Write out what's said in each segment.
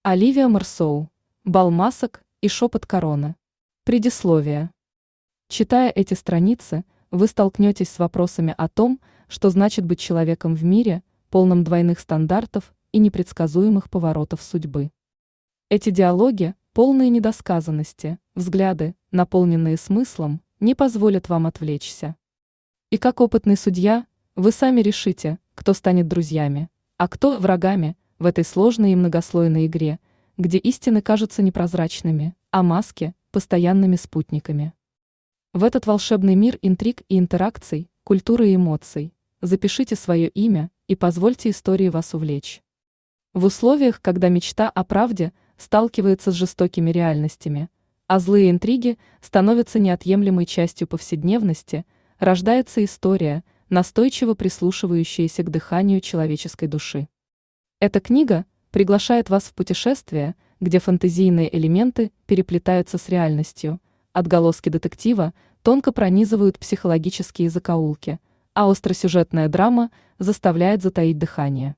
Оливия Марсоу. Бал масок и шепот короны. Предисловие. Читая эти страницы, вы столкнетесь с вопросами о том, что значит быть человеком в мире, полном двойных стандартов и непредсказуемых поворотов судьбы. Эти диалоги, полные недосказанности, взгляды, наполненные смыслом, не позволят вам отвлечься. И как опытный судья, вы сами решите, кто станет друзьями, а кто врагами в этой сложной и многослойной игре, где истины кажутся непрозрачными, а маски – постоянными спутниками. В этот волшебный мир интриг и интеракций, культуры и эмоций запишите свое имя и позвольте истории вас увлечь. В условиях, когда мечта о правде сталкивается с жестокими реальностями, а злые интриги становятся неотъемлемой частью повседневности, рождается история, настойчиво прислушивающаяся к дыханию человеческой души. Эта книга приглашает вас в путешествие, где фантазийные элементы переплетаются с реальностью, отголоски детектива тонко пронизывают психологические закоулки, а остросюжетная драма заставляет затаить дыхание.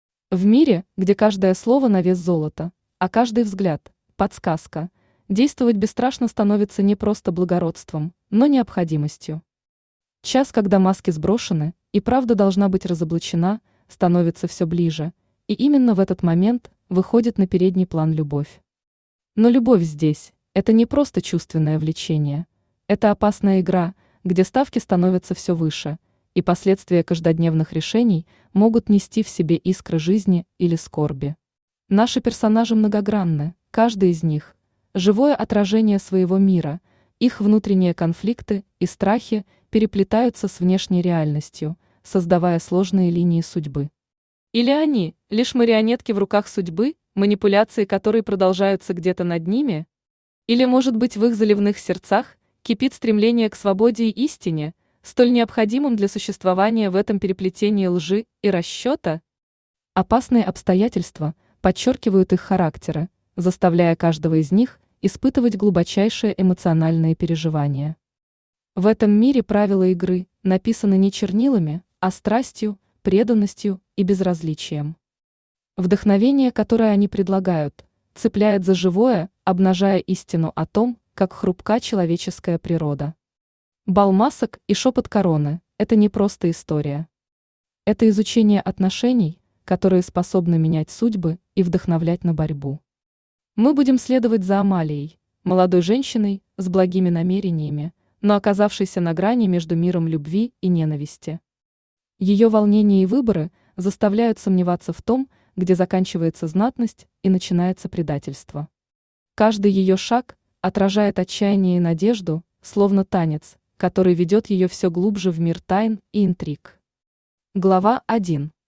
В мире, где каждое слово на вес золота, а каждый взгляд – подсказка, действовать бесстрашно становится не просто благородством, но необходимостью. Час, когда маски сброшены, и правда должна быть разоблачена, становится все ближе, и именно в этот момент выходит на передний план любовь. Но любовь здесь – это не просто чувственное влечение, это опасная игра, где ставки становятся все выше, и последствия каждодневных решений могут нести в себе искры жизни или скорби. Наши персонажи многогранны, каждый из них – живое отражение своего мира, их внутренние конфликты и страхи переплетаются с внешней реальностью, создавая сложные линии судьбы. Или они – лишь марионетки в руках судьбы, манипуляции которой продолжаются где-то над ними? Или, может быть, в их заливных сердцах кипит стремление к свободе и истине, столь необходимым для существования в этом переплетении лжи и расчета? Опасные обстоятельства подчеркивают их характеры, заставляя каждого из них испытывать глубочайшие эмоциональные переживания. В этом мире правила игры написаны не чернилами, а страстью, преданностью и безразличием. Вдохновение, которое они предлагают, цепляет за живое, обнажая истину о том, как хрупка человеческая природа. Бал масок и шепот короны – это не просто история. Это изучение отношений, которые способны менять судьбы и вдохновлять на борьбу. Мы будем следовать за Амалией, молодой женщиной с благими намерениями, но оказавшейся на грани между миром любви и ненависти. Ее волнения и выборы заставляют сомневаться в том, где заканчивается знатность и начинается предательство. Каждый ее шаг отражает отчаяние и надежду, словно танец, который ведет ее все глубже в мир тайн и интриг. Глава 1.